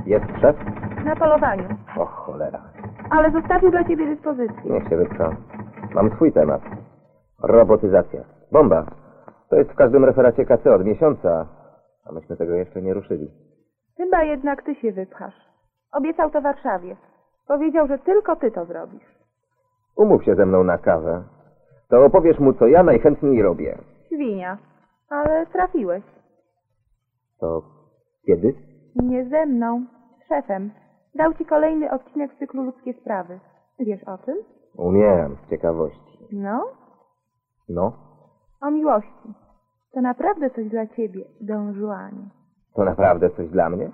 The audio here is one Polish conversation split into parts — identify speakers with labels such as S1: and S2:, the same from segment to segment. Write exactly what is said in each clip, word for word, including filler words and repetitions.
S1: Jest szef?
S2: Na polowaniu.
S1: O cholera.
S2: Ale zostawił dla ciebie dyspozycję.
S1: Niech się wypcha. Mam swój temat. Robotyzacja. Bomba. To jest w każdym referacie K C od miesiąca, a myśmy tego jeszcze nie ruszyli.
S2: Chyba jednak ty się wypchasz. Obiecał to Warszawie. Powiedział, że tylko ty to zrobisz.
S1: Umów się ze mną na kawę. To opowiesz mu, co ja najchętniej robię.
S2: Świnia. Ale trafiłeś.
S1: To kiedy?
S2: Nie ze mną. Z szefem. Dał ci kolejny odcinek z cyklu Ludzkie Sprawy. Wiesz o czym?
S1: Umiem, z ciekawości.
S2: No?
S1: No?
S2: O miłości. To naprawdę coś dla ciebie, Don Juanie.
S1: To naprawdę coś dla mnie?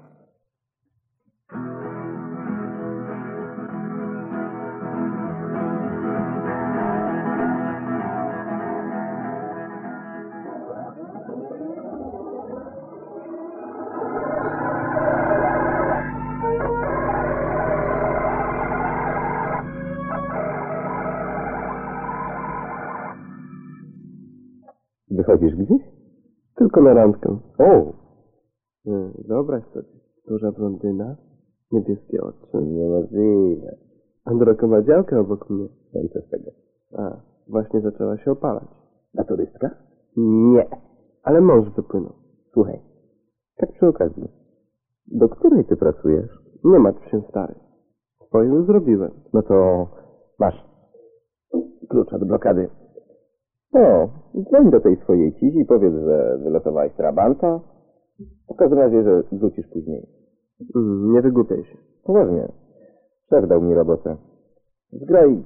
S1: Wychodzisz gdzieś?
S3: Tylko na randkę.
S1: O!
S3: Hmm, wyobraź sobie. Duża blondyna, niebieskie oczy.
S1: Niemożliwe.
S3: Androkowa działka obok mnie.
S1: No i co z tego?
S3: A, właśnie zaczęła się opalać.
S1: Naturystka?
S3: Nie, ale mąż wypłynął.
S1: Słuchaj, tak przy okazji. Do której ty pracujesz?
S3: Nie martw się, stary. Swoje już zrobiłem.
S1: No to masz klucz od blokady. O, dzwoń do tej swojej cizi i powiedz, że wylosowałeś trabanta. W każdym razie, że wrócisz później.
S3: Mm, nie wygłupiaj się.
S1: Poważnie. Szef dał mi robotę. Zgraj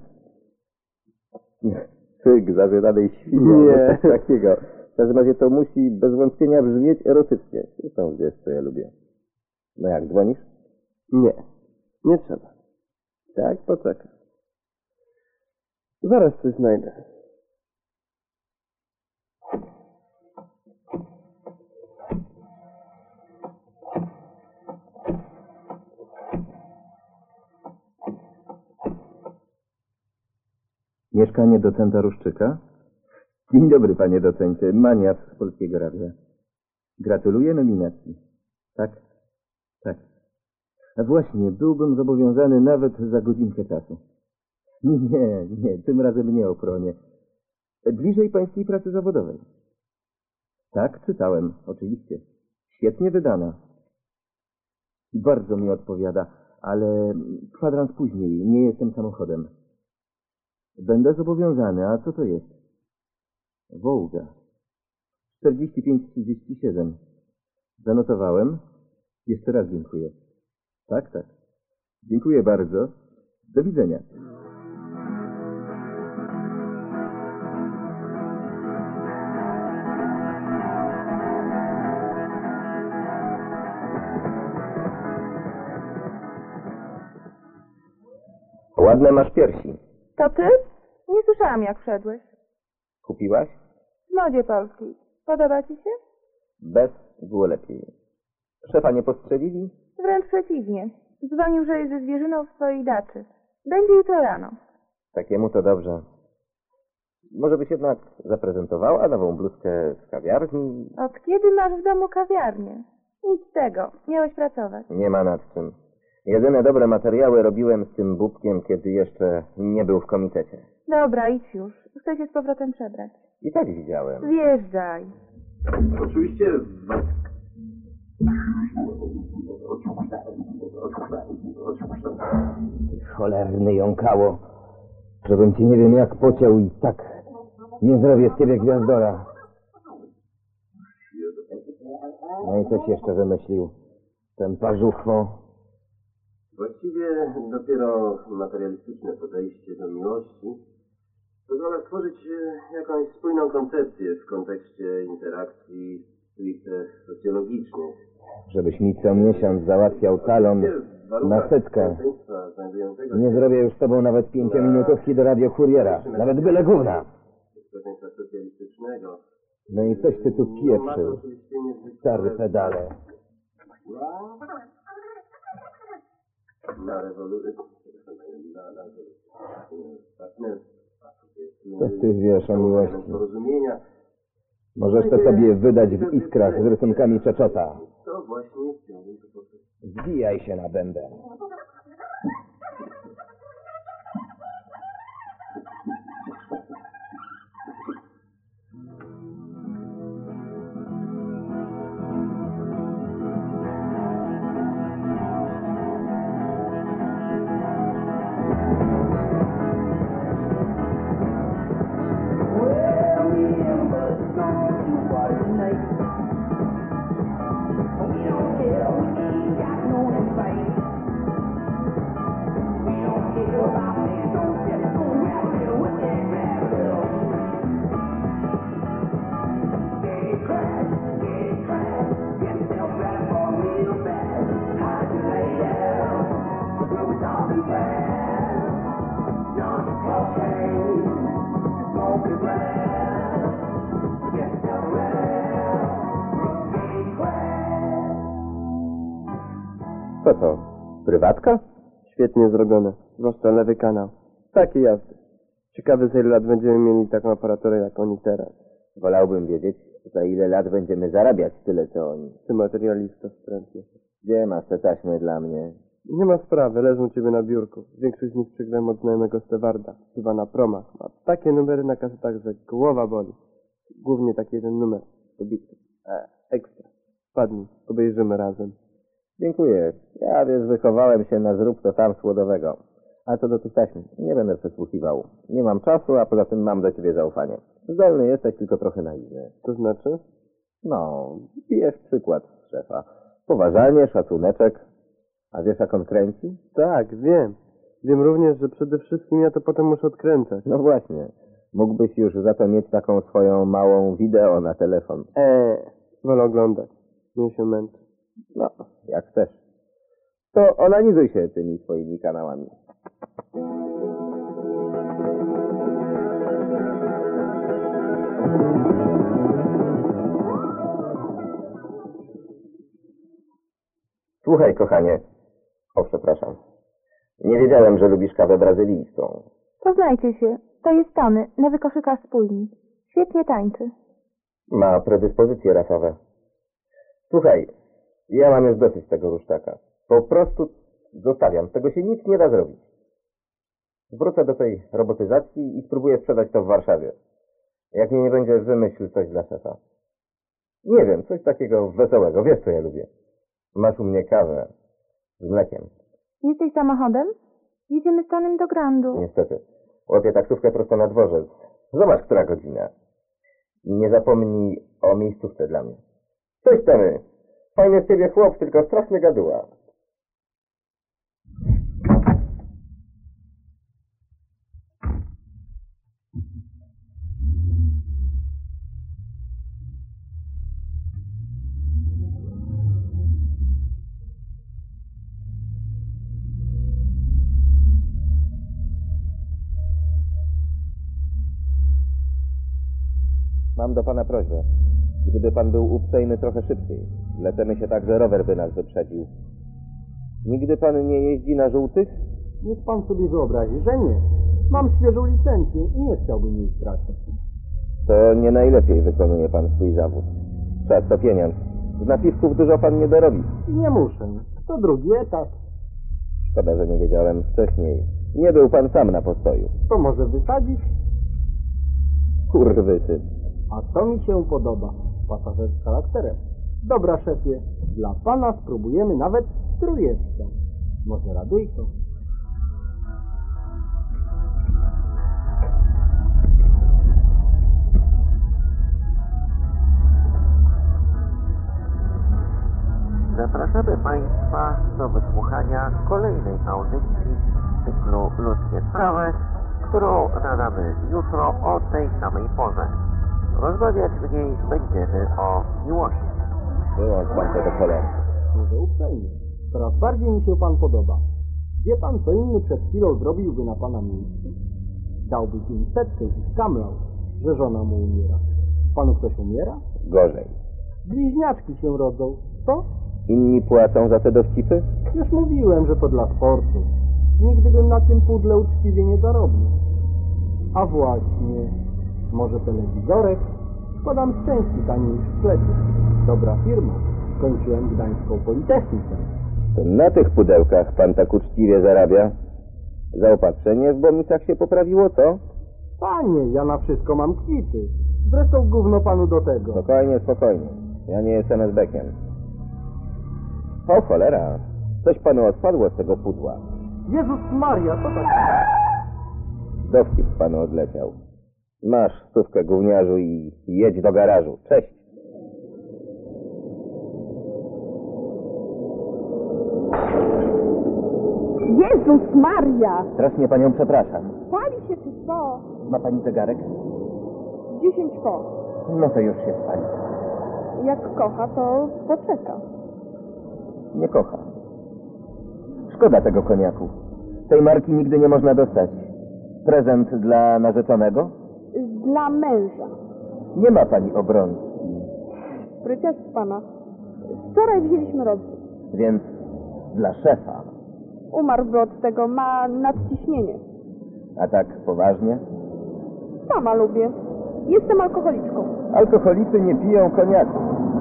S1: cyk zawiadanej świni.
S3: Nie.
S1: Coś takiego. W każdym razie to musi bez wątpienia brzmieć erotycznie. Zresztą wiesz, co ja lubię. No jak, dzwonisz?
S3: Nie, nie trzeba.
S1: Tak, poczekaj.
S3: Zaraz coś znajdę.
S1: Mieszkanie docenta Ruszczyka? Dzień dobry, panie docencie. Manias z Polskiego Radia. Gratuluję nominacji. Tak? Tak. A właśnie, byłbym zobowiązany nawet za godzinkę czasu. Nie, nie, tym razem nie o pronie. Bliżej pańskiej pracy zawodowej. Tak, czytałem, oczywiście. Świetnie wydana. Bardzo mi odpowiada, ale kwadrans później, nie jestem samochodem. Będę zobowiązany, a co to jest? Wołga. czterdzieści pięć trzydzieści siedem. Zanotowałem. Jeszcze raz dziękuję. Tak, tak. Dziękuję bardzo. Do widzenia. Ładne masz piersi.
S2: To ty? Nie słyszałam, jak wszedłeś.
S1: Kupiłaś?
S2: W modzie polskiej. Podoba ci się?
S1: Bez było lepiej. Szefa nie postrzelili?
S2: Wręcz przeciwnie. Dzwonił, że jest ze zwierzyną w swojej daczy. Będzie jutro rano.
S1: Takiemu to dobrze. Może byś jednak zaprezentowała nową bluzkę z kawiarni?
S2: Od kiedy masz w domu kawiarnię? Nic z tego. Miałeś pracować.
S1: Nie ma nad czym. Jedyne dobre materiały robiłem z tym bubkiem, kiedy jeszcze nie był w komitecie.
S2: Dobra, idź już. Chcę się z powrotem przebrać.
S1: I tak widziałem.
S2: Wjeżdżaj.
S4: Oczywiście...
S1: Cholerny jąkało. Żebym ci nie wiem jak pociął i tak nie zrobię z ciebie gwiazdora. No i coś jeszcze wymyślił. Ten parzuchwo.
S4: Właściwie dopiero materialistyczne podejście do miłości pozwala stworzyć jakąś spójną koncepcję w kontekście interakcji stricte socjologicznych.
S1: Żebyś mi co miesiąc załatwiał talon na setkę. Nie zrobię już z tobą nawet pięciominutówki do radiokuriera. Nawet byle gówna.
S4: Społeczeństwa socjalistycznego.
S1: No i coś ty tu pieprzył. Stary pedale.
S4: Na rewolucję.
S1: Co ty wiesz o miłości?
S4: Porozumienia.
S1: Możesz to sobie wydać w iskrach z rysunkami Czeczota.
S4: To właśnie jest
S1: Zbijaj się na bęben.
S3: Co to? Prywatka? Świetnie zrobione. Zwłaszcza lewy kanał. Takie jazdy. Ciekawe, za ile lat będziemy mieli taką aparaturę jak oni teraz.
S1: Wolałbym wiedzieć, za ile lat będziemy zarabiać tyle, co oni.
S3: Ty materialista wstrętny.
S1: Gdzie masz te taśmy dla mnie?
S3: Nie ma sprawy, leżą u ciebie na biurku. Większość z nich przygrałem od znajomego Stewarda. Chyba na promach. Ma takie numery na kasetach, że głowa boli. Głównie taki jeden numer. Dobitny. E, ekstra. Wpadnij, obejrzymy razem.
S1: Dziękuję. Ja, wiesz, wychowałem się na zrób to sam słodowego. A co do tych taśm, nie będę przesłuchiwał. Nie mam czasu, a poza tym mam do ciebie zaufanie. Zdolny jesteś, tylko trochę naiwny.
S3: To znaczy?
S1: No, pijesz przykład z szefa. Poważanie, szacuneczek. A wiesz, jak on kręci?
S3: Tak, wiem. Wiem również, że przede wszystkim ja to potem muszę odkręcać.
S1: No właśnie. Mógłbyś już za to mieć taką swoją małą wideo na telefon.
S3: Eee, wolę oglądać. Nie się męczę.
S1: No, jak chcesz. To onanizuj się tymi swoimi kanałami. Słuchaj, kochanie. O, przepraszam. Nie wiedziałem, że lubisz kawę brazylijską.
S2: Poznajcie się. To jest Tony, nowy koszykarz spójni. Świetnie tańczy.
S1: Ma predyspozycje rasowe. Słuchaj, ja mam już dosyć tego rusztaka. Po prostu zostawiam. Z tego się nic nie da zrobić. Wrócę do tej robotyzacji i spróbuję sprzedać to w Warszawie. Jak mnie nie będzie, wymyśl coś dla szefa. Nie wiem, coś takiego wesołego. Wiesz, co ja lubię. Masz u mnie kawę z mlekiem.
S2: Jesteś samochodem? Jedziemy z Tonym do Grandu.
S1: Niestety. Łapię taksówkę prosto na dworzec. Zobacz, która godzina. I nie zapomnij o miejscówce dla mnie. Cześć, Tony. Fajny z ciebie chłop, tylko strasznie gaduła. Mam do pana prośbę. Gdyby pan był uprzejmy trochę szybciej. Lecemy się tak, że rower by nas wyprzedził. Nigdy pan nie jeździ na żółtych?
S5: Niech pan sobie wyobrazi, że nie. Mam świeżą licencję i nie chciałbym jej stracić.
S1: To nie najlepiej wykonuje pan swój zawód. Czas to pieniądz. Z napiwków dużo pan nie dorobi.
S5: Nie muszę. To drugi etap.
S1: Szkoda, że nie wiedziałem wcześniej. Nie był pan sam na postoju.
S5: To może wysadzić?
S1: Kurwysy.
S5: A to mi się podoba. Pasażer z charakterem. Dobra, szefie. Dla pana spróbujemy nawet trójeczkę. Może radyjko?
S6: Zapraszamy Państwa do wysłuchania kolejnej audycji z cyklu Ludzkie Sprawy, którą nadamy jutro o tej samej porze. Rozmawiać w niej będziemy o miłości.
S1: Wyłącz pan tego cholery.
S5: Może uprzejmie. Coraz bardziej mi się pan podoba. Wie pan, co inny przed chwilą zrobiłby na pana miejscu? Dałby pięćsetkę i skamlał, że żona mu umiera. Panu ktoś umiera?
S1: Gorzej.
S5: Bliźniaczki się rodzą. Co?
S1: Inni płacą za te dowcipy?
S5: Już mówiłem, że to dla sportu. Nigdy bym na tym pudle uczciwie nie zarobił. A właśnie, może telewizorek? Składam z części taniej niż w sklepie. Dobra firma. Skończyłem Gdańską Politechnikę.
S1: To na tych pudełkach pan tak uczciwie zarabia. Zaopatrzenie w Bomicach się poprawiło, co?
S5: Panie, ja na wszystko mam kwity. Zresztą gówno panu do tego.
S1: Spokojnie, spokojnie. Ja nie jestem esbekiem. O cholera, coś panu odpadło z tego pudła.
S5: Jezus Maria, co tak?
S1: Dowcip panu odleciał. Masz stówkę, gówniarzu, i jedź do garażu. Cześć.
S2: Jezus Maria!
S1: Strasznie panią przepraszam.
S2: Pali się czy co?
S1: Ma pani zegarek?
S2: Dziesięć po.
S1: No to już się spali.
S2: Jak kocha, to poczeka.
S1: Nie kocha. Szkoda tego koniaku. Tej marki nigdy nie można dostać. Prezent dla narzeczonego?
S2: Dla męża.
S1: Nie ma pani obrączki,
S2: Spryciarz z pana. Wczoraj wzięliśmy rozwód.
S1: więc dla szefa.
S2: Umarłby od tego, ma nadciśnienie.
S1: A tak poważnie?
S2: Sama lubię. Jestem alkoholiczką.
S1: Alkoholicy nie piją koniaku.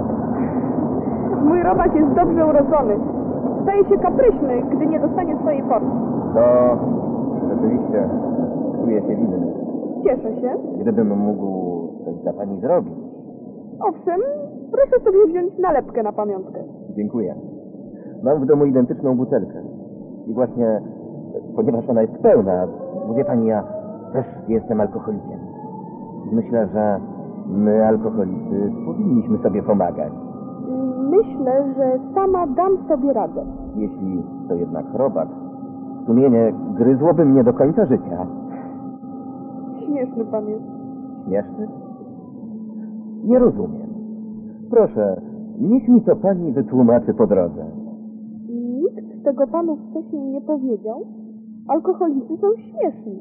S2: Mój robak jest dobrze urodzony. Staje się kapryśny, gdy nie dostanie swojej porcji.
S1: To rzeczywiście czuję się winny.
S2: Cieszę się.
S1: Gdybym mógł coś dla pani zrobić.
S2: Owszem, proszę sobie wziąć nalepkę na pamiątkę.
S1: Dziękuję. Mam w domu identyczną butelkę. I właśnie, ponieważ ona jest pełna, bo wie pani, ja też jestem alkoholikiem. Myślę, że my, alkoholicy, powinniśmy sobie pomagać.
S2: Myślę, że sama dam sobie radę.
S1: Jeśli to jednak robak, sumienie gryzłoby mnie do końca życia.
S2: Śmieszny pan jest.
S1: Śmieszny? Nie rozumiem. Proszę, niech mi to pani wytłumaczy po drodze.
S2: Nikt tego panu wcześniej nie powiedział. Alkoholicy są śmieszni.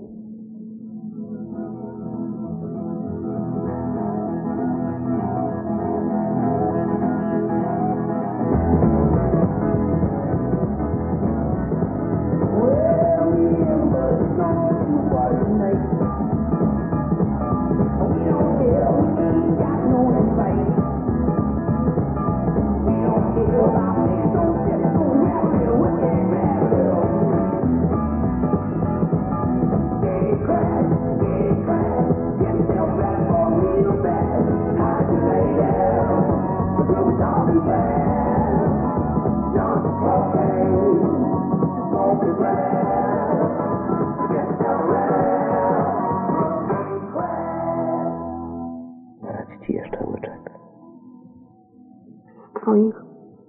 S1: Dać ci jeszcze łyczek.
S7: Twoich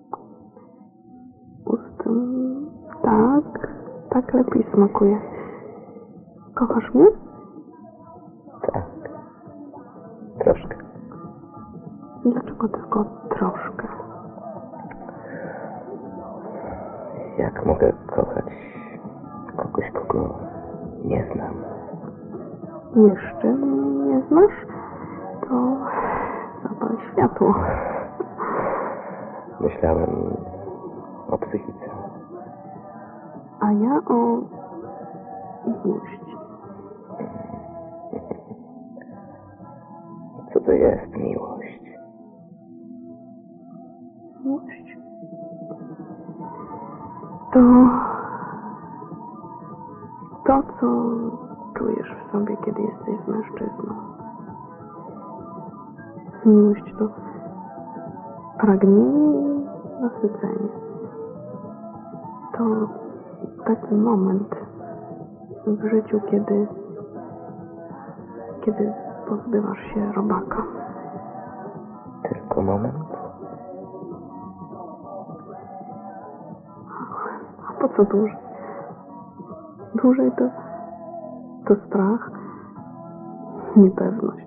S7: ust mm, tak, tak lepiej smakuje. Kochasz mnie?
S1: Tak. Troszkę.
S7: Dlaczego tylko troszkę?
S1: Jak mogę kochać kogoś, kogo nie znam?
S7: Jeszcze mnie nie znasz? To zapal światło.
S1: Myślałem o psychice.
S7: A ja o miłości.
S1: Co to jest miłość?
S7: Miłość? To to, co czujesz w sobie, kiedy jesteś z mężczyzną. Miłość to pragnienie i nasycenie. To taki moment w życiu, kiedy kiedy pozbywasz się robaka.
S1: Tylko moment?
S7: A po co dłużej? Dłużej to, to strach, niepewność.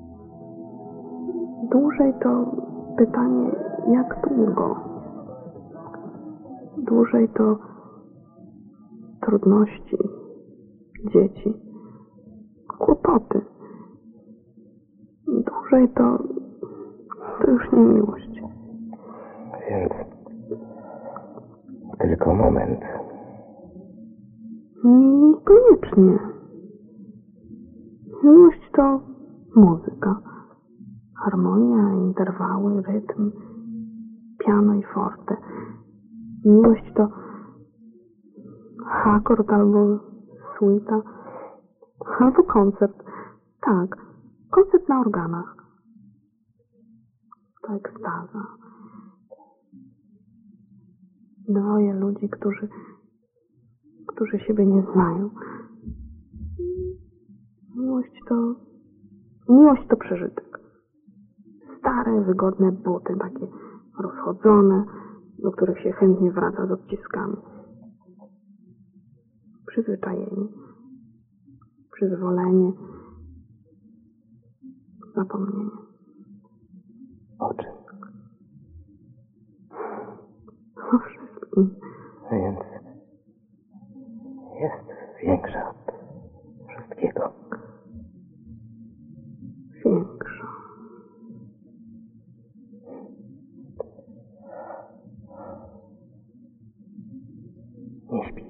S7: Dłużej to pytanie, jak długo? Dłużej to trudności, dzieci, kłopoty. Dłużej to, to już nie miłość.
S1: Więc tylko moment.
S7: Niekoniecznie. Miłość to muzyka. Harmonia, interwały, rytm, piano i forte. Miłość to akord albo suita, albo koncert. Tak, koncert na organach. To ekstaza. Dwoje ludzi, którzy, którzy siebie nie znają. Miłość to... Miłość to przeżytek. Stare, wygodne buty, takie rozchodzone, do których się chętnie wraca z odciskami. Przyzwyczajenie, przyzwolenie, zapomnienie.
S1: O czym?
S7: O wszystkim.
S1: Więc jest większa od wszystkiego.
S7: Większa.
S1: Nie śpi.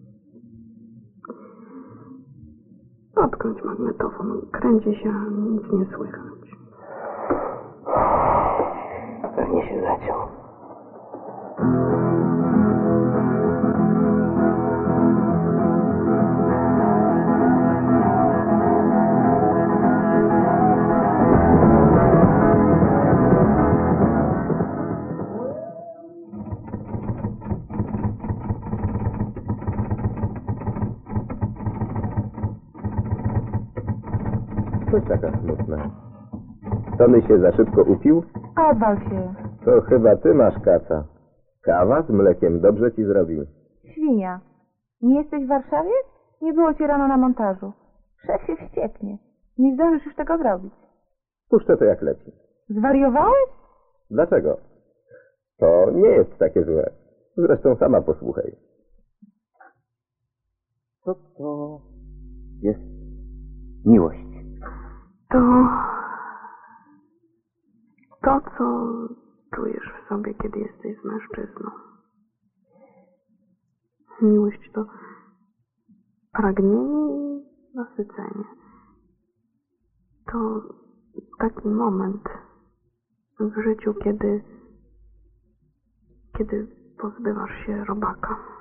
S7: Odkręć magnetofon. Kręci się, a nic nie słychać.
S1: Pewnie się zaciął. Coś taka smutna. Tony się za szybko upił?
S2: Odwal się.
S1: To chyba ty masz kaca. Kawa z mlekiem dobrze ci zrobi.
S2: Świnia. Nie jesteś w Warszawie? Nie było cię rano na montażu. Szef się wścieknie. Nie zdążysz już tego zrobić.
S1: Puszczę to jak leci.
S2: Zwariowałeś?
S1: Dlaczego? To nie jest takie złe. Zresztą sama posłuchaj. Co to jest miłość?
S7: To... To, co czujesz w sobie, kiedy jesteś z mężczyzną. Miłość to pragnienie i nasycenie. To taki moment w życiu, kiedy, kiedy pozbywasz się robaka.